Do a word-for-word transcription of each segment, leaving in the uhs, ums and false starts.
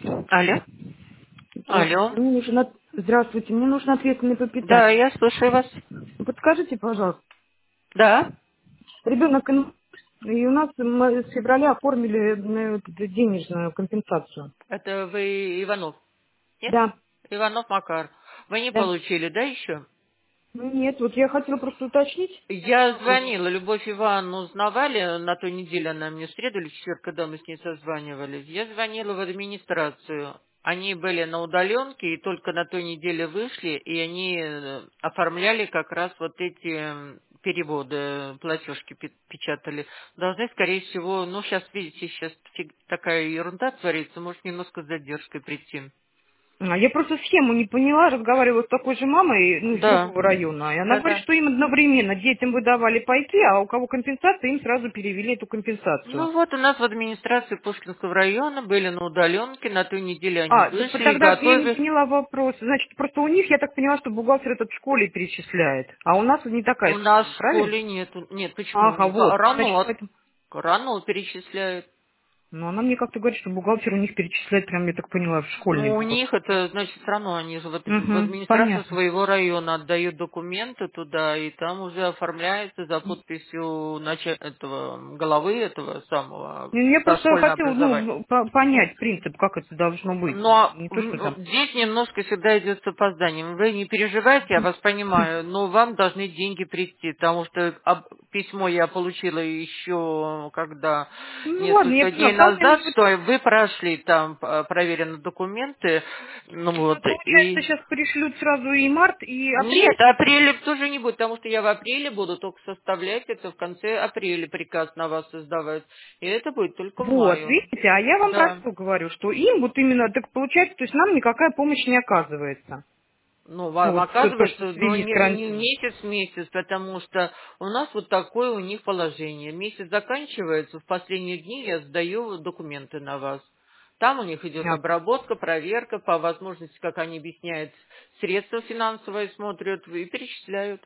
Алло. Здравствуйте, Алло. мне нужен, от- Здравствуйте, мне нужен ответственный по Да, питанию. я слушаю вас. Подскажите, пожалуйста, Да. ребенок, ин- и у нас мы с февраля оформили э, вот эту денежную компенсацию. Это вы Иванов? Нет? Да, Иванов Макар. Вы не да. получили, да, еще? Нет, вот я хотела просто уточнить. Я звонила, Любовь Ивановну узнавали, на той неделе она мне в среду или в четверг, когда мы с ней созванивались. Я звонила в администрацию. Они были на удаленке и только на той неделе вышли, и они э, оформляли как раз вот эти м, переводы, платежки пе- печатали. Должны, скорее всего, ну, сейчас, видите, сейчас такая ерунда творится, может, немножко с задержкой прийти. А, Я просто схему не поняла, разговаривала с такой же мамой, ну, из Да, другого района, и она говорит, да-да. что им одновременно детям выдавали пайки, а у кого компенсация, им сразу перевели эту компенсацию. Ну вот у нас в администрации Пушкинского района были на удаленке, на той неделе они А, т- вышли и тогда я не готовы. поняла вопрос. Значит, просто у них, я так поняла, что бухгалтер этот в школе перечисляет. А у нас вот не такая У нас схема, в правильно? школе нету. Нет, почему? У Ага, них вот. Значит, рано, поэтому... рано перечисляют. Ну, она мне как-то говорит, что бухгалтер у них перечисляет, прям, я так поняла, в школьный Ну, у бухгалтер. них это, значит, все равно они же в, ад- в Угу, администрацию понятно. своего района отдают документы туда, и там уже оформляется за подписью нача- этого главы этого самого Ну, Я просто дошкольного хотела, образования. ну, по- понять принцип, как это должно быть. Но Не то, что м, там... здесь немножко всегда идет с опозданием. Вы не переживайте, я вас понимаю, но вам должны деньги прийти, потому что об- письмо я получила еще когда Ну, ладно, я несколько поняла. дней Потому что, назад, вот, что вы прошли там, э, проверены документы, ну вот, получается, и сейчас пришлют сразу и март, и нет, апрель. апреля тоже не будет, потому что я в апреле буду только составлять это, в конце апреля приказ на вас создавать, и это будет только в Вот, маю. видите, а я вам про Да. что говорю, что им вот именно так получается, то есть нам никакая помощь не оказывается. Ну, Ну вам вот то, то, что в оказывается, но связи с не, не карантином. месяц-месяц, потому что у нас вот такое у них положение. Месяц заканчивается, в последние дни я сдаю документы на вас. Там у них идет А, обработка, проверка, по возможности, как они объясняют, средства финансовые смотрят и перечисляют.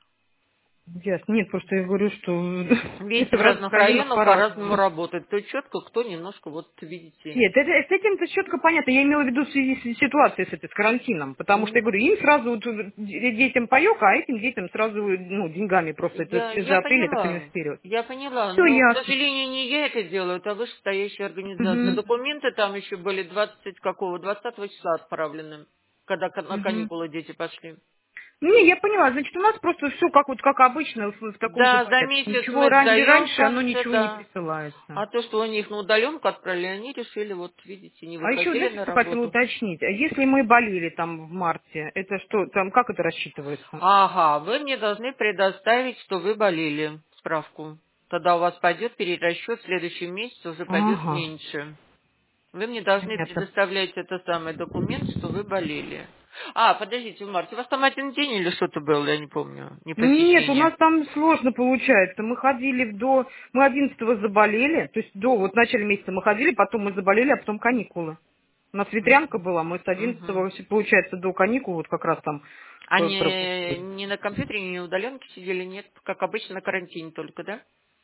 ясно. Нет, просто я говорю, что Видите, это в в разных разных районах районах по-разному. по-разному работает. Кто четко, кто немножко, вот видите. Нет, это, с этим-то четко понятно. Я имела в виду в связи с ситуацией с этой, с карантином. Потому что, я говорю, им сразу вот, э, детям паёк, а этим детям сразу, ну, деньгами просто. Это Я, все за я апрель, это поняла, понимаю, вперед. я поняла, Все но, к ясно. сожалению, не я это делаю, это вышестоящая организация. Угу. Документы там еще были двадцать какого, двадцатого числа отправлены, когда ка- на Угу. каникулы дети пошли. Не, я поняла. Значит, у нас просто все как вот как обычно в, в таком же Да, за порядке. месяц Ничего мы ран- сдаем в раньше, оно конце, ничего не да. присылается. А то, что у них на удаленку отправили, они решили, вот видите, не А еще, выходили знаете, на что хотела работу. уточнить? А если мы болели там в марте, это что, там как это рассчитывается? Ага, вы мне должны предоставить, что вы болели, справку. Тогда у вас пойдет перерасчет, в следующем месяце уже пойдет Ага, меньше. Вы мне должны понятно. предоставлять это самый документ, что вы болели. А, подождите, в марте. У вас там один день или что-то было, я не помню, не Нет, у посещение. нас там сложно получается. Мы ходили до... Мы одиннадцатого заболели, то есть до... Вот в начале месяца мы ходили, потом мы заболели, а потом каникулы. У нас ветрянка была, мы с Мгм. одиннадцатого, получается, до каникул вот как раз там п- Они пропустили. не на компьютере, не на удаленке сидели, нет, как обычно на карантине только, да?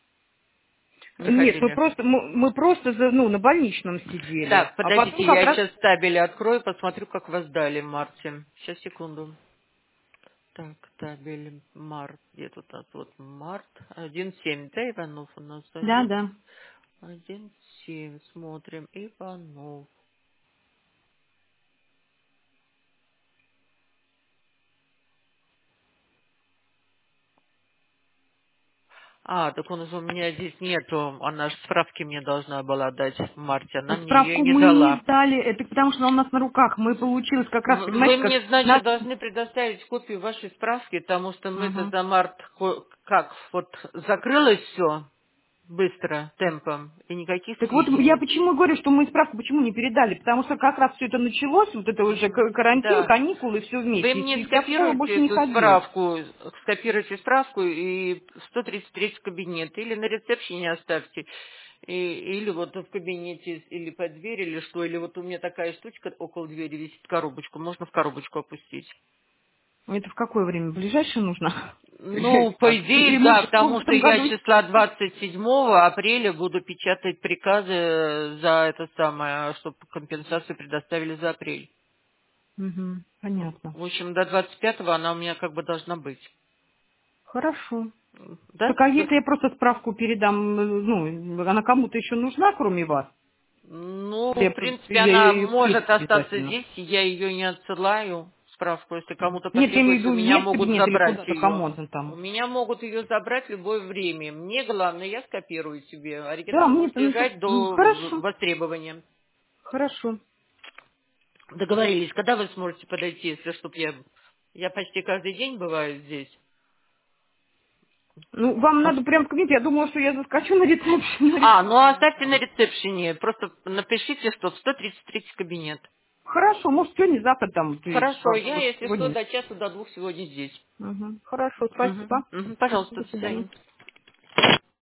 Не Нет, мы ходили. просто, мы, мы просто за- ну, на больничном сидели. Так, А потом подождите, как я раз... сейчас табели открою, посмотрю, как вас дали в марте. Сейчас, секунду. Так, табель март. Где тут у нас? Вот март. Один семь, да, Иванов у нас? Да, Один, да. один семь. Смотрим. Иванов. А, так он уже у меня здесь нету. Она же справки мне должна была дать в марте. Она Ну, мне ее и справку не мы не дала. сдали, это потому что она у нас на руках. Мы получилось как раз, В- Вы понимаете, как мне, значит, нас... должны предоставить копию вашей справки, потому что мы-то Ага. за март ко- как вот закрылось все быстро, темпом, и никаких Так вот, я сведений. почему говорю, что мы справку почему не передали? Потому что как раз все это началось, вот это уже Мгм. к- карантин, Да. каникулы, все Вы вместе. мне И вся школа больше скопируйте не эту ходила. справку, скопируйте справку и в сто тридцать третий кабинет, или на ресепшене оставьте, и- или вот в кабинете, или под дверь, или что, или вот у меня такая штучка около двери висит, коробочку, можно в коробочку опустить. Это в какое время? В ближайшее нужно? Ну, по Или идее, мы да, в потому в что этом я году... числа двадцать седьмого апреля буду печатать приказы за это самое, чтобы компенсацию предоставили за апрель. Мгм, понятно. В общем, до двадцать пятого она у меня как бы должна быть. Хорошо. Да? Так а если я просто справку передам, э, ну, она кому-то еще нужна, кроме вас? Ну, Или в я, п- принципе, или она я ее впишу может остаться обязательно? здесь, я ее не отсылаю, справку, если кому-то Нет, я имею в потребуется, у виду в меня мед могут кабинет или забрать куда-то ее. кому то У там. меня могут ее забрать в любое время. Мне главное, я скопирую себе. Да, Оригинал мне может это... ну, лежать тут- до Хорошо, востребования. хорошо. Договорились, когда вы сможете подойти, если чтоб я... Я почти каждый день бываю здесь. Ну, вам надо прям в кабинет. Я думала, что я заскочу на рецепшн, на А, ну рецепшн оставьте на там. ресепшене. Просто напишите, что в сто тридцать третий кабинет. Хорошо, может, сегодня, завтра там, то есть, Хорошо, я, пожалуйста, если что, сегодня. до часу, до двух сегодня здесь. Мгм. Хорошо, Мгм. спасибо. Мгм. Мгм, Пожалуйста, до до свидания. свидания.